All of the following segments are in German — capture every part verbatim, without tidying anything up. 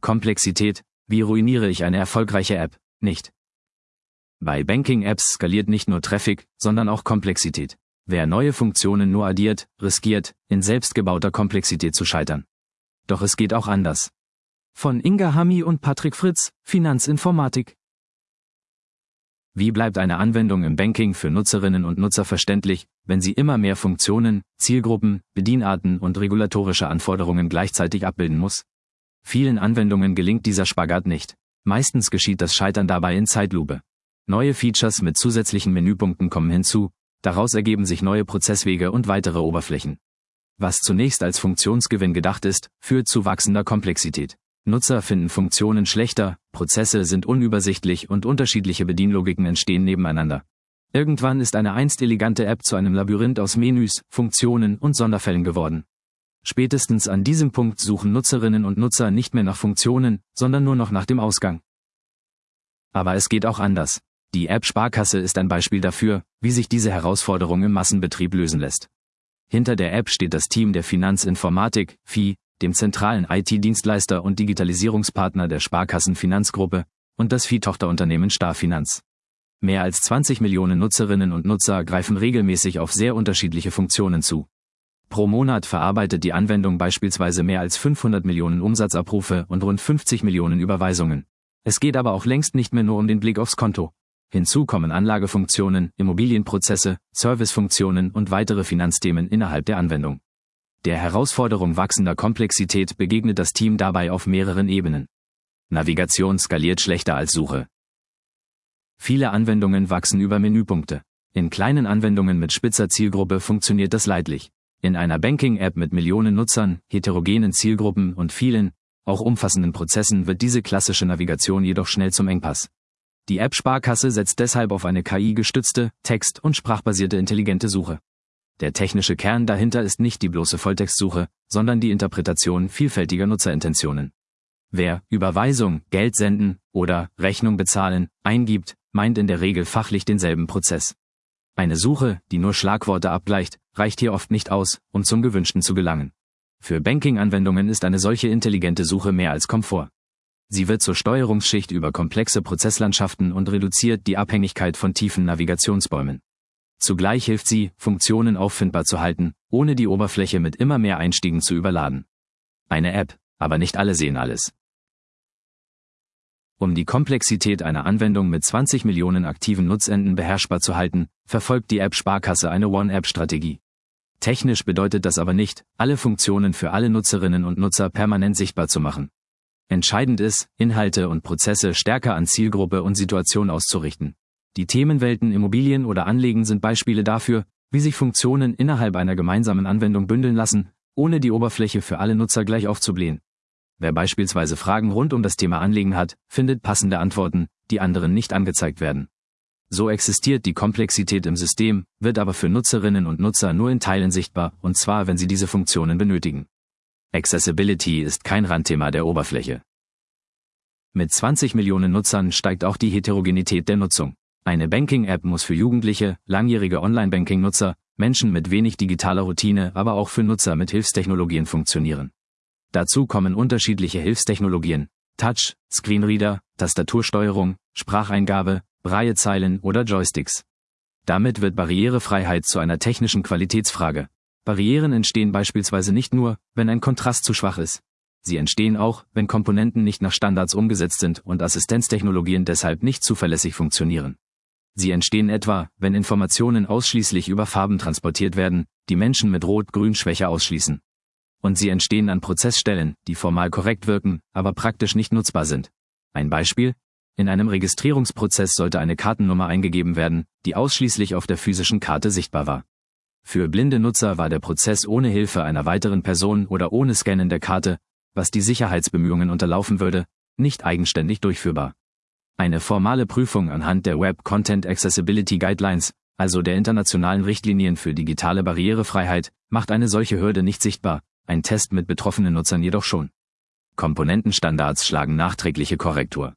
Komplexität: Wie ruiniere ich eine erfolgreiche App? Nicht. Bei Banking-Apps skaliert nicht nur Traffic, sondern auch Komplexität. Wer neue Funktionen nur addiert, riskiert, in selbstgebauter Komplexität zu scheitern. Doch es geht auch anders. Von Inga Hammi und Patrick Fritz, Finanzinformatik. Wie bleibt eine Anwendung im Banking für Nutzerinnen und Nutzer verständlich, wenn sie immer mehr Funktionen, Zielgruppen, Bedienarten und regulatorische Anforderungen gleichzeitig abbilden muss? Vielen Anwendungen gelingt dieser Spagat nicht. Meistens geschieht das Scheitern dabei in Zeitlupe. Neue Features mit zusätzlichen Menüpunkten kommen hinzu, daraus ergeben sich neue Prozesswege und weitere Oberflächen. Was zunächst als Funktionsgewinn gedacht ist, führt zu wachsender Komplexität. Nutzer finden Funktionen schlechter, Prozesse sind unübersichtlich und unterschiedliche Bedienlogiken entstehen nebeneinander. Irgendwann ist eine einst elegante App zu einem Labyrinth aus Menüs, Funktionen und Sonderfällen geworden. Spätestens an diesem Punkt suchen Nutzerinnen und Nutzer nicht mehr nach Funktionen, sondern nur noch nach dem Ausgang. Aber es geht auch anders. Die App Sparkasse ist ein Beispiel dafür, wie sich diese Herausforderung im Massenbetrieb lösen lässt. Hinter der App steht das Team der Finanzinformatik, F I, dem zentralen I T-Dienstleister und Digitalisierungspartner der Sparkassen-Finanzgruppe, und das F I-Tochterunternehmen Starfinanz. Mehr als zwanzig Millionen Nutzerinnen und Nutzer greifen regelmäßig auf sehr unterschiedliche Funktionen zu. Pro Monat verarbeitet die Anwendung beispielsweise mehr als fünfhundert Millionen Umsatzabrufe und rund fünfzig Millionen Überweisungen. Es geht aber auch längst nicht mehr nur um den Blick aufs Konto. Hinzu kommen Anlagefunktionen, Immobilienprozesse, Servicefunktionen und weitere Finanzthemen innerhalb der Anwendung. Der Herausforderung wachsender Komplexität begegnet das Team dabei auf mehreren Ebenen. Navigation skaliert schlechter als Suche. Viele Anwendungen wachsen über Menüpunkte. In kleinen Anwendungen mit spitzer Zielgruppe funktioniert das leidlich. In einer Banking-App mit Millionen Nutzern, heterogenen Zielgruppen und vielen, auch umfassenden Prozessen wird diese klassische Navigation jedoch schnell zum Engpass. Die App Sparkasse setzt deshalb auf eine K I-gestützte, text- und sprachbasierte intelligente Suche. Der technische Kern dahinter ist nicht die bloße Volltextsuche, sondern die Interpretation vielfältiger Nutzerintentionen. Wer Überweisung, Geld senden oder Rechnung bezahlen eingibt, meint in der Regel fachlich denselben Prozess. Eine Suche, die nur Schlagworte abgleicht, reicht hier oft nicht aus, um zum Gewünschten zu gelangen. Für Banking-Anwendungen ist eine solche intelligente Suche mehr als Komfort. Sie wird zur Steuerungsschicht über komplexe Prozesslandschaften und reduziert die Abhängigkeit von tiefen Navigationsbäumen. Zugleich hilft sie, Funktionen auffindbar zu halten, ohne die Oberfläche mit immer mehr Einstiegen zu überladen. Eine App, aber nicht alle sehen alles. Um die Komplexität einer Anwendung mit zwanzig Millionen aktiven Nutzenden beherrschbar zu halten, verfolgt die App Sparkasse eine One-App-Strategie. Technisch bedeutet das aber nicht, alle Funktionen für alle Nutzerinnen und Nutzer permanent sichtbar zu machen. Entscheidend ist, Inhalte und Prozesse stärker an Zielgruppe und Situation auszurichten. Die Themenwelten Immobilien oder Anlegen sind Beispiele dafür, wie sich Funktionen innerhalb einer gemeinsamen Anwendung bündeln lassen, ohne die Oberfläche für alle Nutzer gleich aufzublähen. Wer beispielsweise Fragen rund um das Thema Anlegen hat, findet passende Antworten, die anderen nicht angezeigt werden. So existiert die Komplexität im System, wird aber für Nutzerinnen und Nutzer nur in Teilen sichtbar, und zwar, wenn sie diese Funktionen benötigen. Accessibility ist kein Randthema der Oberfläche. Mit zwanzig Millionen Nutzern steigt auch die Heterogenität der Nutzung. Eine Banking-App muss für Jugendliche, langjährige Online-Banking-Nutzer, Menschen mit wenig digitaler Routine, aber auch für Nutzer mit Hilfstechnologien funktionieren. Dazu kommen unterschiedliche Hilfstechnologien: Touch, Screenreader, Tastatursteuerung, Spracheingabe, Braillezeilen oder Joysticks. Damit wird Barrierefreiheit zu einer technischen Qualitätsfrage. Barrieren entstehen beispielsweise nicht nur, wenn ein Kontrast zu schwach ist. Sie entstehen auch, wenn Komponenten nicht nach Standards umgesetzt sind und Assistenztechnologien deshalb nicht zuverlässig funktionieren. Sie entstehen etwa, wenn Informationen ausschließlich über Farben transportiert werden, die Menschen mit Rot-Grün-Schwäche ausschließen. Und sie entstehen an Prozessstellen, die formal korrekt wirken, aber praktisch nicht nutzbar sind. Ein Beispiel: In einem Registrierungsprozess sollte eine Kartennummer eingegeben werden, die ausschließlich auf der physischen Karte sichtbar war. Für blinde Nutzer war der Prozess ohne Hilfe einer weiteren Person oder ohne Scannen der Karte, was die Sicherheitsbemühungen unterlaufen würde, nicht eigenständig durchführbar. Eine formale Prüfung anhand der Web Content Accessibility Guidelines, also der internationalen Richtlinien für digitale Barrierefreiheit, macht eine solche Hürde nicht sichtbar, ein Test mit betroffenen Nutzern jedoch schon. Komponentenstandards schlagen nachträgliche Korrektur.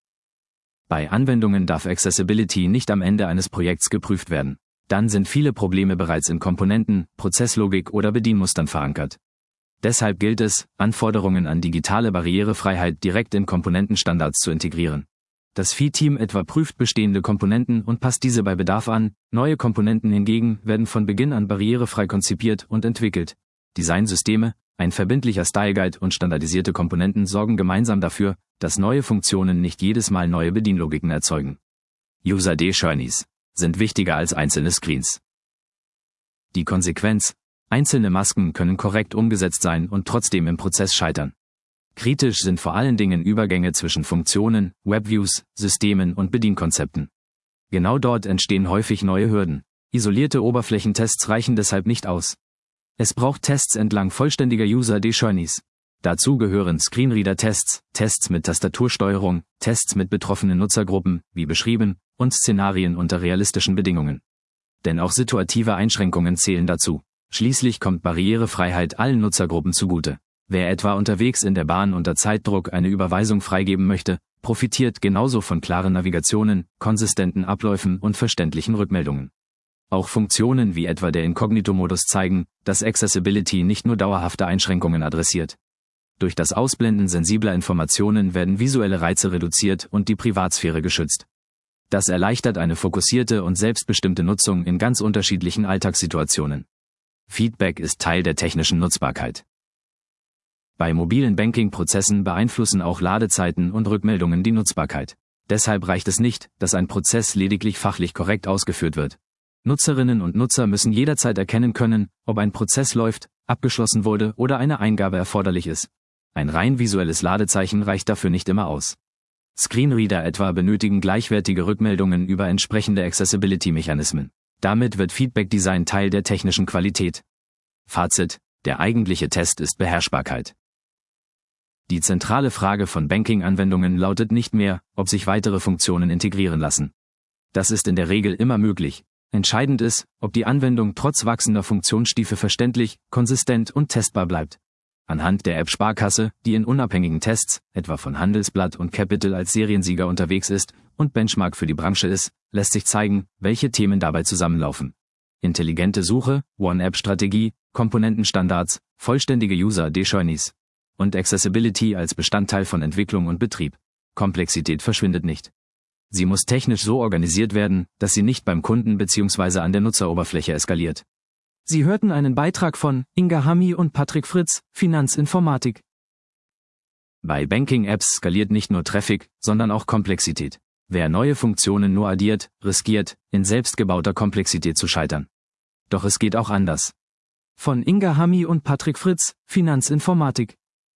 Bei Anwendungen darf Accessibility nicht am Ende eines Projekts geprüft werden. Dann sind viele Probleme bereits in Komponenten, Prozesslogik oder Bedienmustern verankert. Deshalb gilt es, Anforderungen an digitale Barrierefreiheit direkt in Komponentenstandards zu integrieren. Das F I-Team etwa prüft bestehende Komponenten und passt diese bei Bedarf an, neue Komponenten hingegen werden von Beginn an barrierefrei konzipiert und entwickelt. Designsysteme, ein verbindlicher Style Guide und standardisierte Komponenten sorgen gemeinsam dafür, dass neue Funktionen nicht jedes Mal neue Bedienlogiken erzeugen. User Journeys sind wichtiger als einzelne Screens. Die Konsequenz: Einzelne Masken können korrekt umgesetzt sein und trotzdem im Prozess scheitern. Kritisch sind vor allen Dingen Übergänge zwischen Funktionen, Webviews, Systemen und Bedienkonzepten. Genau dort entstehen häufig neue Hürden. Isolierte Oberflächentests reichen deshalb nicht aus. Es braucht Tests entlang vollständiger User Journeys. Dazu gehören Screenreader-Tests, Tests mit Tastatursteuerung, Tests mit betroffenen Nutzergruppen, wie beschrieben, und Szenarien unter realistischen Bedingungen. Denn auch situative Einschränkungen zählen dazu. Schließlich kommt Barrierefreiheit allen Nutzergruppen zugute. Wer etwa unterwegs in der Bahn unter Zeitdruck eine Überweisung freigeben möchte, profitiert genauso von klaren Navigationen, konsistenten Abläufen und verständlichen Rückmeldungen. Auch Funktionen wie etwa der Inkognito-Modus zeigen, dass Accessibility nicht nur dauerhafte Einschränkungen adressiert. Durch das Ausblenden sensibler Informationen werden visuelle Reize reduziert und die Privatsphäre geschützt. Das erleichtert eine fokussierte und selbstbestimmte Nutzung in ganz unterschiedlichen Alltagssituationen. Feedback ist Teil der technischen Nutzbarkeit. Bei mobilen Banking-Prozessen beeinflussen auch Ladezeiten und Rückmeldungen die Nutzbarkeit. Deshalb reicht es nicht, dass ein Prozess lediglich fachlich korrekt ausgeführt wird. Nutzerinnen und Nutzer müssen jederzeit erkennen können, ob ein Prozess läuft, abgeschlossen wurde oder eine Eingabe erforderlich ist. Ein rein visuelles Ladezeichen reicht dafür nicht immer aus. Screenreader etwa benötigen gleichwertige Rückmeldungen über entsprechende Accessibility-Mechanismen. Damit wird Feedback-Design Teil der technischen Qualität. Fazit: Der eigentliche Test ist Beherrschbarkeit. Die zentrale Frage von Banking-Anwendungen lautet nicht mehr, ob sich weitere Funktionen integrieren lassen. Das ist in der Regel immer möglich. Entscheidend ist, ob die Anwendung trotz wachsender Funktionstiefe verständlich, konsistent und testbar bleibt. Anhand der App Sparkasse, die in unabhängigen Tests, etwa von Handelsblatt und Capital als Seriensieger unterwegs ist und Benchmark für die Branche ist, lässt sich zeigen, welche Themen dabei zusammenlaufen. Intelligente Suche, One-App-Strategie, Komponentenstandards, vollständige User Journeys und Accessibility als Bestandteil von Entwicklung und Betrieb. Komplexität verschwindet nicht. Sie muss technisch so organisiert werden, dass sie nicht beim Kunden bzw. an der Nutzeroberfläche eskaliert. Sie hörten einen Beitrag von Inga Hammi und Patrick Fritz, Finanzinformatik. Bei Banking-Apps skaliert nicht nur Traffic, sondern auch Komplexität. Wer neue Funktionen nur addiert, riskiert, in selbstgebauter Komplexität zu scheitern. Doch es geht auch anders. Von Inga Hammi und Patrick Fritz, Finanzinformatik.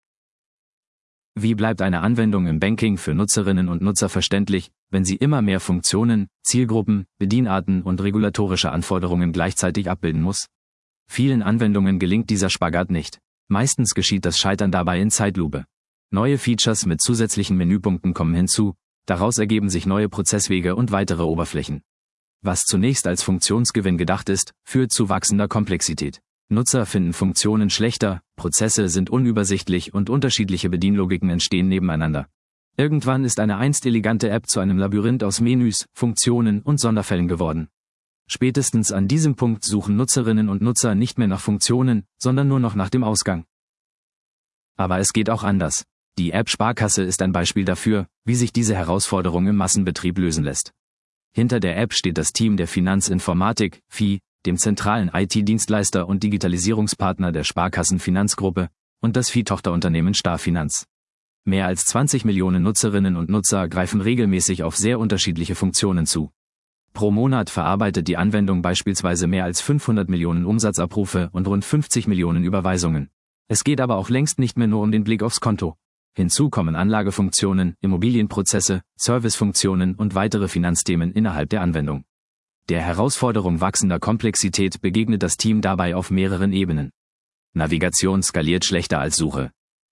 Wie bleibt eine Anwendung im Banking für Nutzerinnen und Nutzer verständlich, wenn sie immer mehr Funktionen, Zielgruppen, Bedienarten und regulatorische Anforderungen gleichzeitig abbilden muss? Vielen Anwendungen gelingt dieser Spagat nicht. Meistens geschieht das Scheitern dabei in Zeitlupe. Neue Features mit zusätzlichen Menüpunkten kommen hinzu, daraus ergeben sich neue Prozesswege und weitere Oberflächen. Was zunächst als Funktionsgewinn gedacht ist, führt zu wachsender Komplexität. Nutzer finden Funktionen schlechter, Prozesse sind unübersichtlich und unterschiedliche Bedienlogiken entstehen nebeneinander. Irgendwann ist eine einst elegante App zu einem Labyrinth aus Menüs, Funktionen und Sonderfällen geworden. Spätestens an diesem Punkt suchen Nutzerinnen und Nutzer nicht mehr nach Funktionen, sondern nur noch nach dem Ausgang. Aber es geht auch anders. Die App Sparkasse ist ein Beispiel dafür, wie sich diese Herausforderung im Massenbetrieb lösen lässt. Hinter der App steht das Team der Finanzinformatik, F I, dem zentralen I T-Dienstleister und Digitalisierungspartner der Sparkassen-Finanzgruppe, und das F I-Tochterunternehmen Starfinanz. Mehr als zwanzig Millionen Nutzerinnen und Nutzer greifen regelmäßig auf sehr unterschiedliche Funktionen zu. Pro Monat verarbeitet die Anwendung beispielsweise mehr als fünfhundert Millionen Umsatzabrufe und rund fünfzig Millionen Überweisungen. Es geht aber auch längst nicht mehr nur um den Blick aufs Konto. Hinzu kommen Anlagefunktionen, Immobilienprozesse, Servicefunktionen und weitere Finanzthemen innerhalb der Anwendung. Der Herausforderung wachsender Komplexität begegnet das Team dabei auf mehreren Ebenen. Navigation skaliert schlechter als Suche.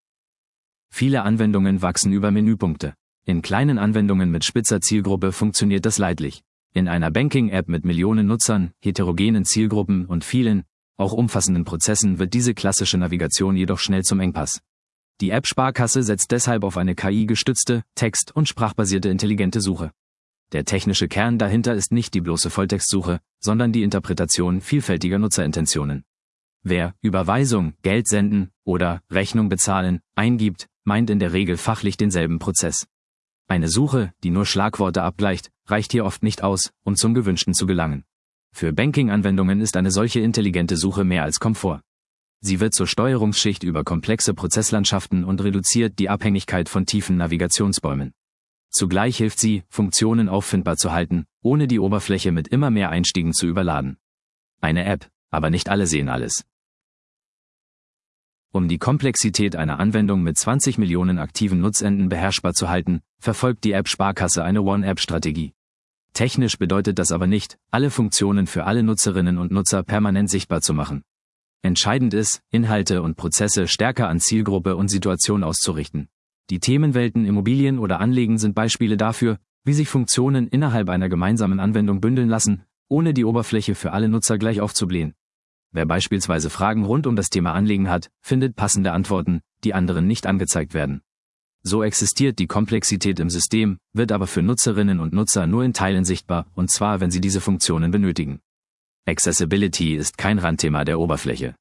Viele Anwendungen wachsen über Menüpunkte. In kleinen Anwendungen mit spitzer Zielgruppe funktioniert das leidlich. In einer Banking-App mit Millionen Nutzern, heterogenen Zielgruppen und vielen, auch umfassenden Prozessen wird diese klassische Navigation jedoch schnell zum Engpass. Die App Sparkasse setzt deshalb auf eine K I-gestützte, text- und sprachbasierte intelligente Suche. Der technische Kern dahinter ist nicht die bloße Volltextsuche, sondern die Interpretation vielfältiger Nutzerintentionen. Wer Überweisung, Geld senden oder Rechnung bezahlen eingibt, meint in der Regel fachlich denselben Prozess. Eine Suche, die nur Schlagworte abgleicht, reicht hier oft nicht aus, um zum Gewünschten zu gelangen. Für Banking-Anwendungen ist eine solche intelligente Suche mehr als Komfort. Sie wird zur Steuerungsschicht über komplexe Prozesslandschaften und reduziert die Abhängigkeit von tiefen Navigationsbäumen. Zugleich hilft sie, Funktionen auffindbar zu halten, ohne die Oberfläche mit immer mehr Einstiegen zu überladen. Eine App, aber nicht alle sehen alles. Um die Komplexität einer Anwendung mit zwanzig Millionen aktiven Nutzenden beherrschbar zu halten, verfolgt die App Sparkasse eine One-App-Strategie. Technisch bedeutet das aber nicht, alle Funktionen für alle Nutzerinnen und Nutzer permanent sichtbar zu machen. Entscheidend ist, Inhalte und Prozesse stärker an Zielgruppe und Situation auszurichten. Die Themenwelten Immobilien oder Anlegen sind Beispiele dafür, wie sich Funktionen innerhalb einer gemeinsamen Anwendung bündeln lassen, ohne die Oberfläche für alle Nutzer gleich aufzublähen. Wer beispielsweise Fragen rund um das Thema Anlegen hat, findet passende Antworten, die anderen nicht angezeigt werden. So existiert die Komplexität im System, wird aber für Nutzerinnen und Nutzer nur in Teilen sichtbar, und zwar, wenn sie diese Funktionen benötigen. Accessibility ist kein Randthema der Oberfläche.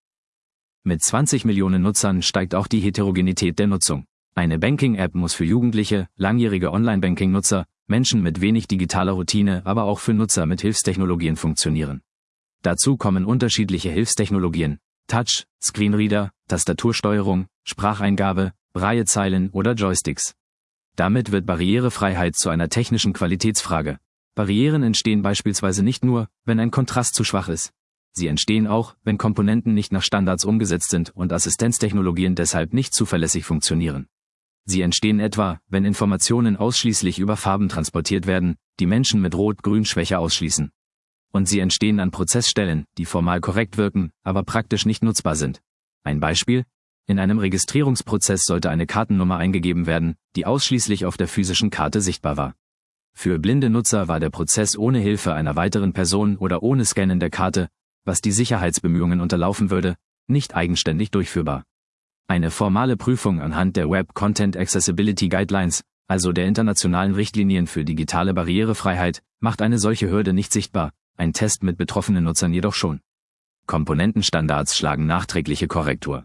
Mit zwanzig Millionen Nutzern steigt auch die Heterogenität der Nutzung. Eine Banking-App muss für Jugendliche, langjährige Online-Banking-Nutzer, Menschen mit wenig digitaler Routine, aber auch für Nutzer mit Hilfstechnologien funktionieren. Dazu kommen unterschiedliche Hilfstechnologien, Touch, Screenreader, Tastatursteuerung, Spracheingabe, Braillezeilen oder Joysticks. Damit wird Barrierefreiheit zu einer technischen Qualitätsfrage. Barrieren entstehen beispielsweise nicht nur, wenn ein Kontrast zu schwach ist. Sie entstehen auch, wenn Komponenten nicht nach Standards umgesetzt sind und Assistenztechnologien deshalb nicht zuverlässig funktionieren. Sie entstehen etwa, wenn Informationen ausschließlich über Farben transportiert werden, die Menschen mit Rot-Grün-Schwäche ausschließen. Und sie entstehen an Prozessstellen, die formal korrekt wirken, aber praktisch nicht nutzbar sind. Ein Beispiel: In einem Registrierungsprozess sollte eine Kartennummer eingegeben werden, die ausschließlich auf der physischen Karte sichtbar war. Für blinde Nutzer war der Prozess ohne Hilfe einer weiteren Person oder ohne Scannen der Karte, was die Sicherheitsbemühungen unterlaufen würde, nicht eigenständig durchführbar. Eine formale Prüfung anhand der Web Content Accessibility Guidelines, also der internationalen Richtlinien für digitale Barrierefreiheit, macht eine solche Hürde nicht sichtbar, ein Test mit betroffenen Nutzern jedoch schon. Komponentenstandards schlagen nachträgliche Korrektur.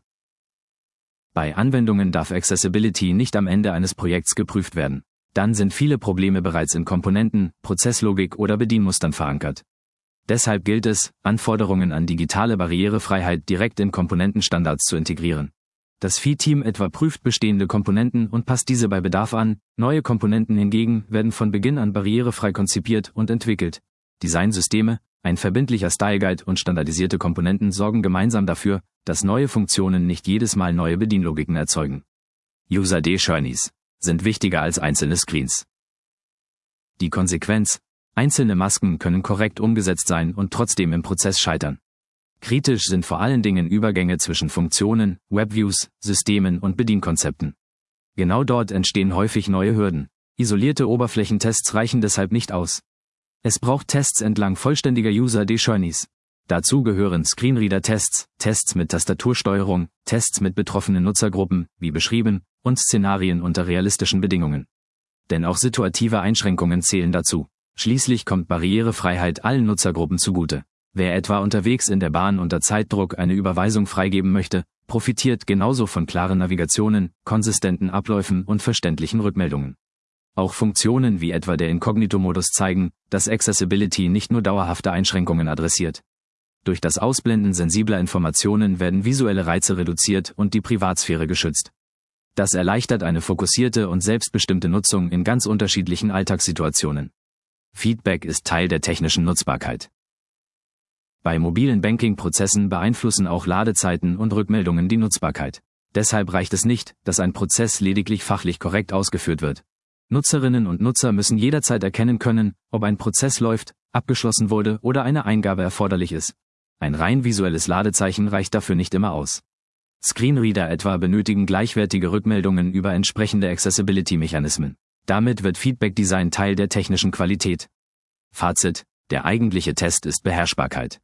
Bei Anwendungen darf Accessibility nicht am Ende eines Projekts geprüft werden. Dann sind viele Probleme bereits in Komponenten, Prozesslogik oder Bedienmustern verankert. Deshalb gilt es, Anforderungen an digitale Barrierefreiheit direkt in Komponentenstandards zu integrieren. Das F I-Team etwa prüft bestehende Komponenten und passt diese bei Bedarf an, neue Komponenten hingegen werden von Beginn an barrierefrei konzipiert und entwickelt. Designsysteme, ein verbindlicher Style Guide und standardisierte Komponenten sorgen gemeinsam dafür, dass neue Funktionen nicht jedes Mal neue Bedienlogiken erzeugen. User Journeys sind wichtiger als einzelne Screens. Die Konsequenz: Einzelne Masken können korrekt umgesetzt sein und trotzdem im Prozess scheitern. Kritisch sind vor allen Dingen Übergänge zwischen Funktionen, Webviews, Systemen und Bedienkonzepten. Genau dort entstehen häufig neue Hürden. Isolierte Oberflächentests reichen deshalb nicht aus. Es braucht Tests entlang vollständiger User Journeys. Dazu gehören Screenreader-Tests, Tests mit Tastatursteuerung, Tests mit betroffenen Nutzergruppen, wie beschrieben, und Szenarien unter realistischen Bedingungen. Denn auch situative Einschränkungen zählen dazu. Schließlich kommt Barrierefreiheit allen Nutzergruppen zugute. Wer etwa unterwegs in der Bahn unter Zeitdruck eine Überweisung freigeben möchte, profitiert genauso von klaren Navigationen, konsistenten Abläufen und verständlichen Rückmeldungen. Auch Funktionen wie etwa der Inkognito-Modus zeigen, dass Accessibility nicht nur dauerhafte Einschränkungen adressiert. Durch das Ausblenden sensibler Informationen werden visuelle Reize reduziert und die Privatsphäre geschützt. Das erleichtert eine fokussierte und selbstbestimmte Nutzung in ganz unterschiedlichen Alltagssituationen. Feedback ist Teil der technischen Nutzbarkeit. Bei mobilen Banking-Prozessen beeinflussen auch Ladezeiten und Rückmeldungen die Nutzbarkeit. Deshalb reicht es nicht, dass ein Prozess lediglich fachlich korrekt ausgeführt wird. Nutzerinnen und Nutzer müssen jederzeit erkennen können, ob ein Prozess läuft, abgeschlossen wurde oder eine Eingabe erforderlich ist. Ein rein visuelles Ladezeichen reicht dafür nicht immer aus. Screenreader etwa benötigen gleichwertige Rückmeldungen über entsprechende Accessibility-Mechanismen. Damit wird Feedback-Design Teil der technischen Qualität. Fazit: Der eigentliche Test ist Beherrschbarkeit.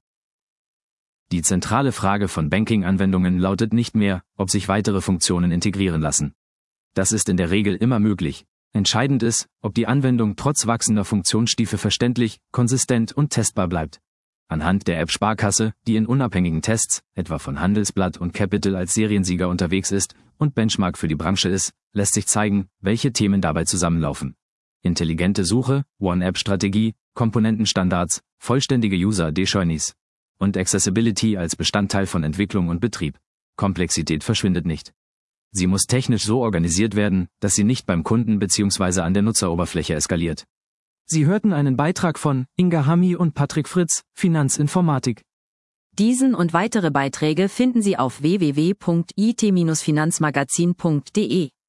Die zentrale Frage von Banking-Anwendungen lautet nicht mehr, ob sich weitere Funktionen integrieren lassen. Das ist in der Regel immer möglich. Entscheidend ist, ob die Anwendung trotz wachsender Funktionstiefe verständlich, konsistent und testbar bleibt. Anhand der App Sparkasse, die in unabhängigen Tests, etwa von Handelsblatt und Capital als Seriensieger unterwegs ist und Benchmark für die Branche ist, lässt sich zeigen, welche Themen dabei zusammenlaufen. Intelligente Suche, One-App-Strategie, Komponentenstandards, vollständige User-Journeys und Accessibility als Bestandteil von Entwicklung und Betrieb. Komplexität verschwindet nicht. Sie muss technisch so organisiert werden, dass sie nicht beim Kunden bzw. an der Nutzeroberfläche eskaliert. Sie hörten einen Beitrag von Inga Hammi und Patrick Fritz, Finanzinformatik. Diesen und weitere Beiträge finden Sie auf w w w punkt i t Bindestrich finanzmagazin punkt de.